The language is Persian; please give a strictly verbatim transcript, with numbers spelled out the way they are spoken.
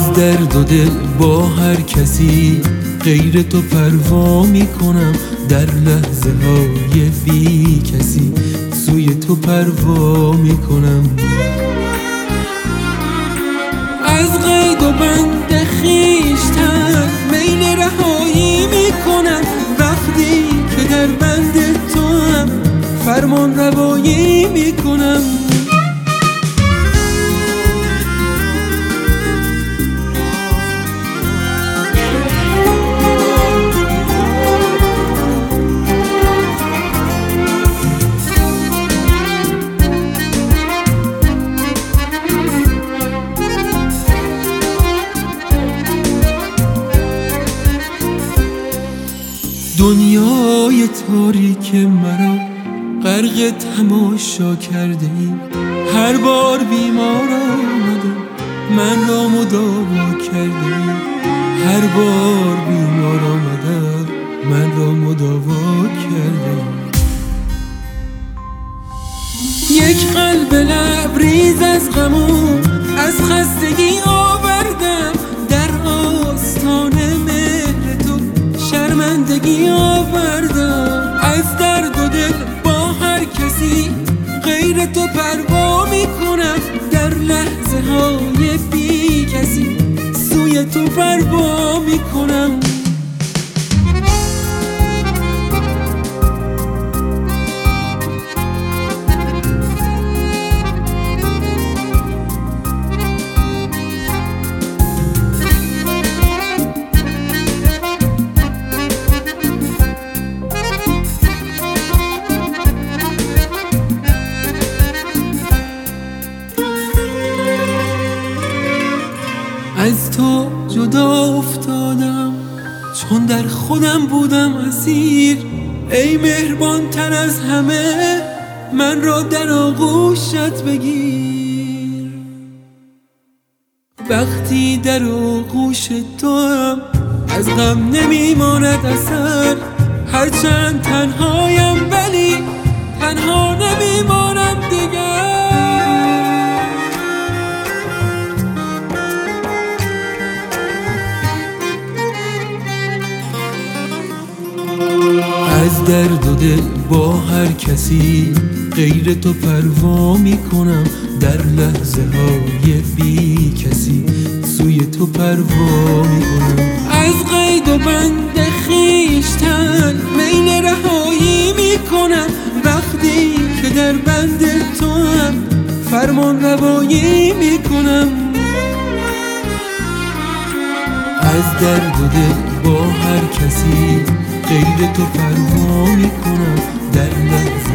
از درد و دل با هر کسی غیر تو پروا میکنم، در لحظه های بی کسی سوی تو پروا میکنم. از قید و بند خویشتن میل رهایی میکنم، وقتی که در بند تو هم فرمان روایی میکنم. دنیای تاریک مرا غرق تماشا کرده ای، هر بار بیمار آمدم من را مداوا کرده ای، هر بار بیمار آمدم من را مداوا کرده ای. یک قلب لبریز از غمو از خستگی آوردم، در آستان مهر تو شرمندگی آوردم. از درد و دل با هر کسی غیر تو پروا میکنم، در لحظه های بی کسی سوی تو پروا میکنم. از تو جدا افتادم چون در خودم بودم اسیر، ای مهربان تر از همه من را در آغوشت بگیر. وقتی در آغوش تو هم از غم نمیماند اثر، هرچند تنهایم ولی تنها نمیمانم دیگر. از درد و دل با هر کسی غیر تو پروا میکنم، در لحظه های بی کسی سوی تو پروا میکنم. از قید و بند خویشتن میل رهایی میکنم، وقتی که در بند تو هم فرمان روایی میکنم. از درد و دل با هر کسی غیر تو پروا میکنم، در لحظه